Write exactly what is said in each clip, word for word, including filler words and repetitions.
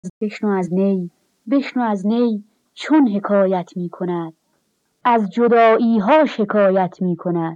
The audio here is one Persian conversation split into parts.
بشنو از نی بشنو از نی چون حکایت می کند، از جدایی ها شکایت می کند.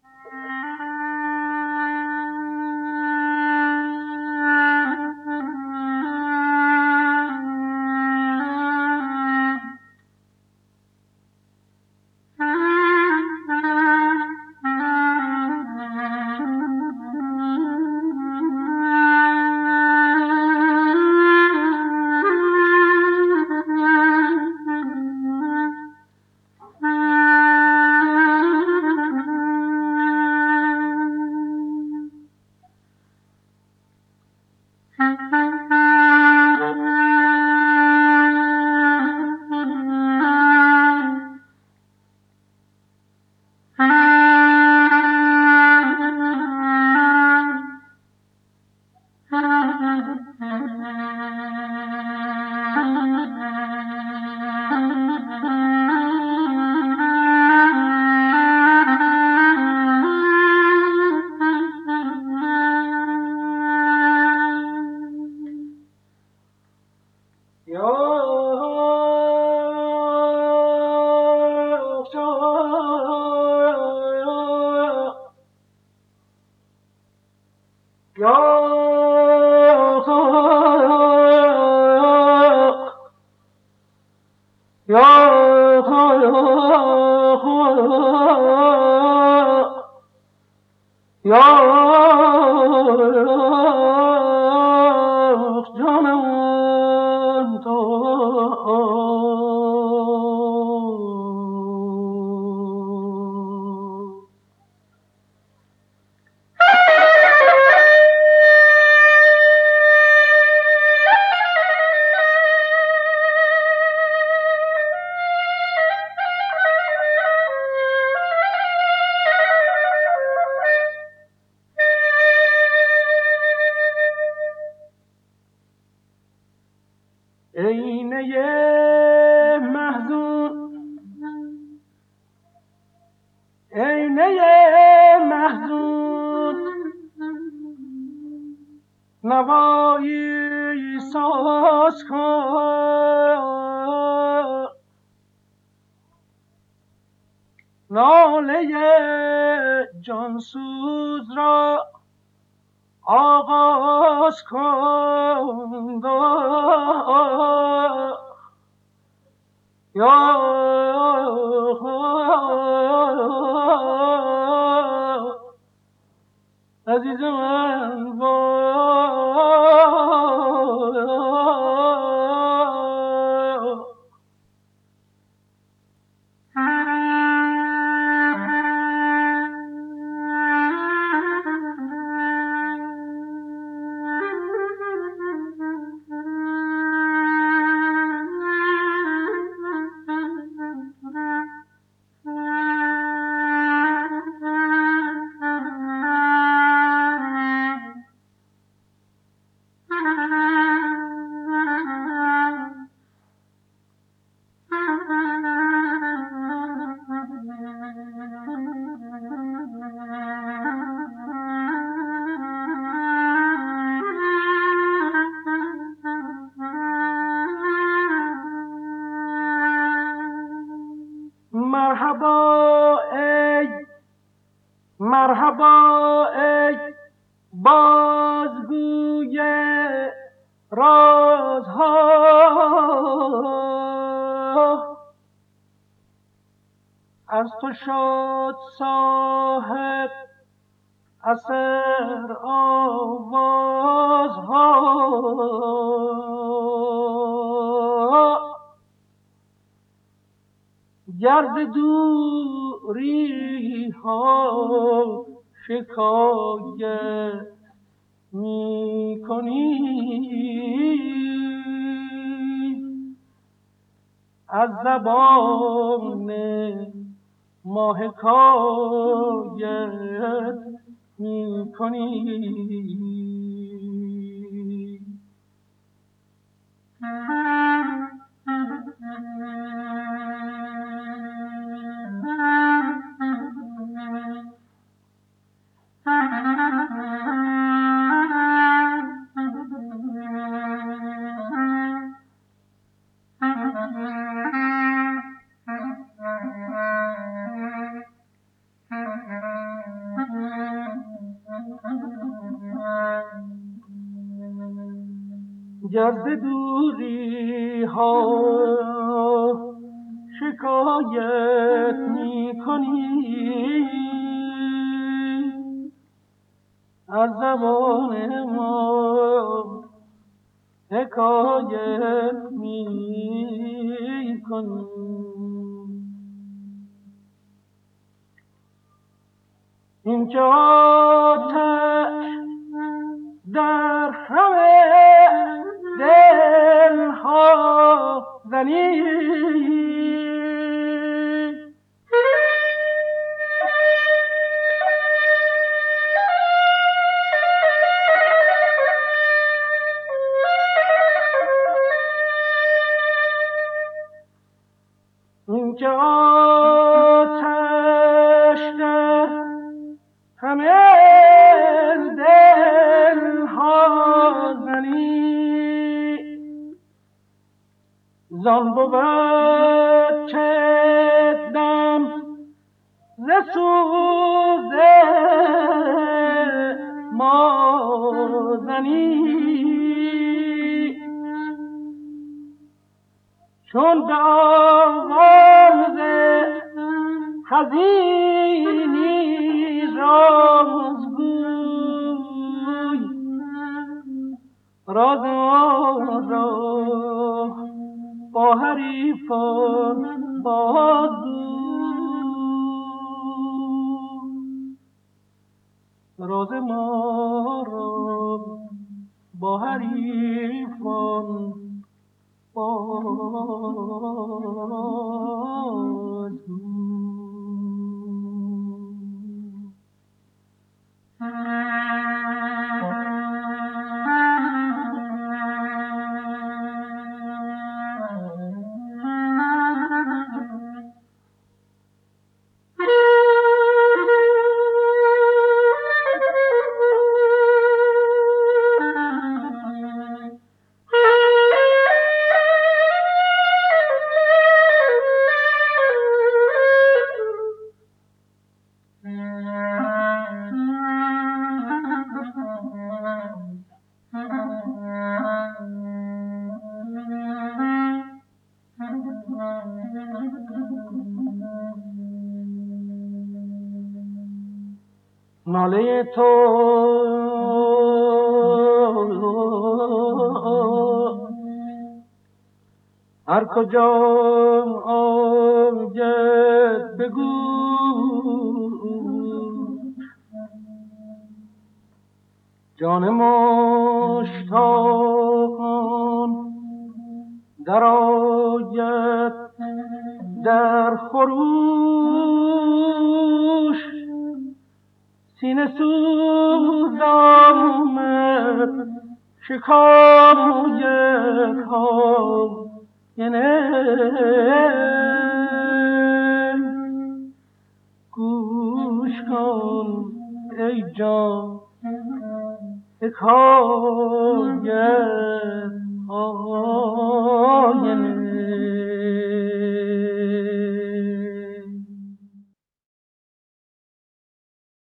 نوایی ساز کن، ناله جانسوز را آغاز کن. یا عزیز من مرحبا ای مرحبا ای بازگوی رازها، از تو شد صاحب اثر آوازها. گرد دوری ها شکایت می کنی، از زبان ما حکایت می کنی. گر ز دوری ها شکایت می کنی از زبان ما حکایت می کنی. این که آتش در همه دلها زنی این که آتش در همه دلها زنی زان بود که دم ز سوز ما زنی چون به آواز حزینی رازگوی راز ما را با حریفان بازگوی راز ما را با حریفان ناله تو هر کجا آید بگو جان مشتاقان در آید در خروش سینه سوز آمد شکایت ها یعنی گوش کن ای جان حکایت ها یعنی